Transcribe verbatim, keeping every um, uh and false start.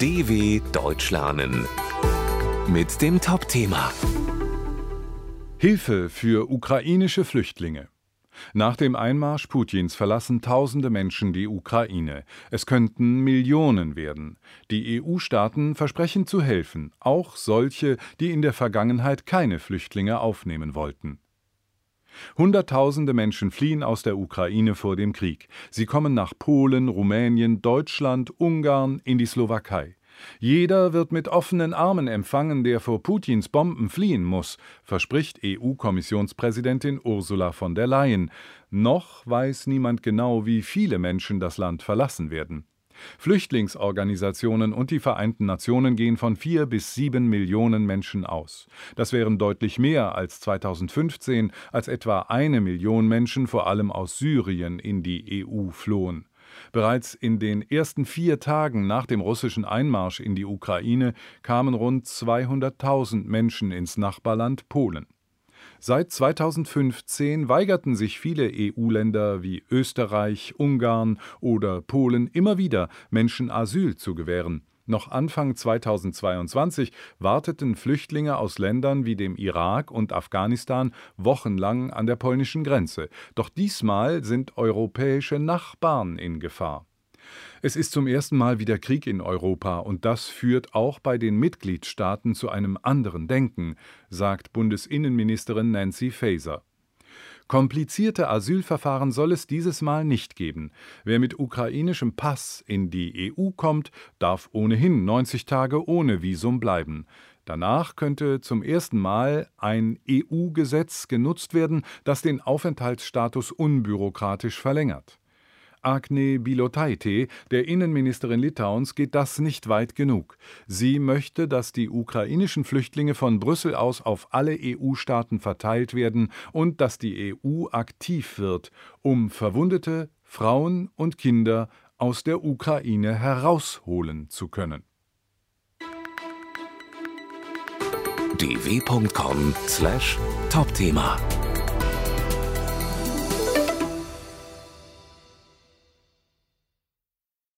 D W Deutsch lernen mit dem Top-Thema Hilfe für ukrainische Flüchtlinge. Nach dem Einmarsch Putins verlassen tausende Menschen die Ukraine. Es könnten Millionen werden. Die E U-Staaten versprechen zu helfen, auch solche, die in der Vergangenheit keine Flüchtlinge aufnehmen wollten. Hunderttausende Menschen fliehen aus der Ukraine vor dem Krieg. Sie kommen nach Polen, Rumänien, Deutschland, Ungarn, in die Slowakei. Jeder wird mit offenen Armen empfangen, der vor Putins Bomben fliehen muss, verspricht E U-Kommissionspräsidentin Ursula von der Leyen. Noch weiß niemand genau, wie viele Menschen das Land verlassen werden. Flüchtlingsorganisationen und die Vereinten Nationen gehen von vier bis sieben Millionen Menschen aus. Das wären deutlich mehr als zweitausendfünfzehn, als etwa eine Million Menschen vor allem aus Syrien in die E U flohen. Bereits in den ersten vier Tagen nach dem russischen Einmarsch in die Ukraine kamen rund zweihunderttausend Menschen ins Nachbarland Polen. Seit zweitausendfünfzehn weigerten sich viele E U-Länder wie Österreich, Ungarn oder Polen immer wieder, Menschen Asyl zu gewähren. Noch Anfang zweitausendzweiundzwanzig warteten Flüchtlinge aus Ländern wie dem Irak und Afghanistan wochenlang an der polnischen Grenze. Doch diesmal sind europäische Nachbarn in Gefahr. Es ist zum ersten Mal wieder Krieg in Europa und das führt auch bei den Mitgliedstaaten zu einem anderen Denken, sagt Bundesinnenministerin Nancy Faeser. Komplizierte Asylverfahren soll es dieses Mal nicht geben. Wer mit ukrainischem Pass in die E U kommt, darf ohnehin neunzig Tage ohne Visum bleiben. Danach könnte zum ersten Mal ein E U-Gesetz genutzt werden, das den Aufenthaltsstatus unbürokratisch verlängert. Agne Bilotaitė, der Innenministerin Litauens, geht das nicht weit genug. Sie möchte, dass die ukrainischen Flüchtlinge von Brüssel aus auf alle E U-Staaten verteilt werden und dass die E U aktiv wird, um Verwundete, Frauen und Kinder aus der Ukraine herausholen zu können. d w punkt com slash Top-Thema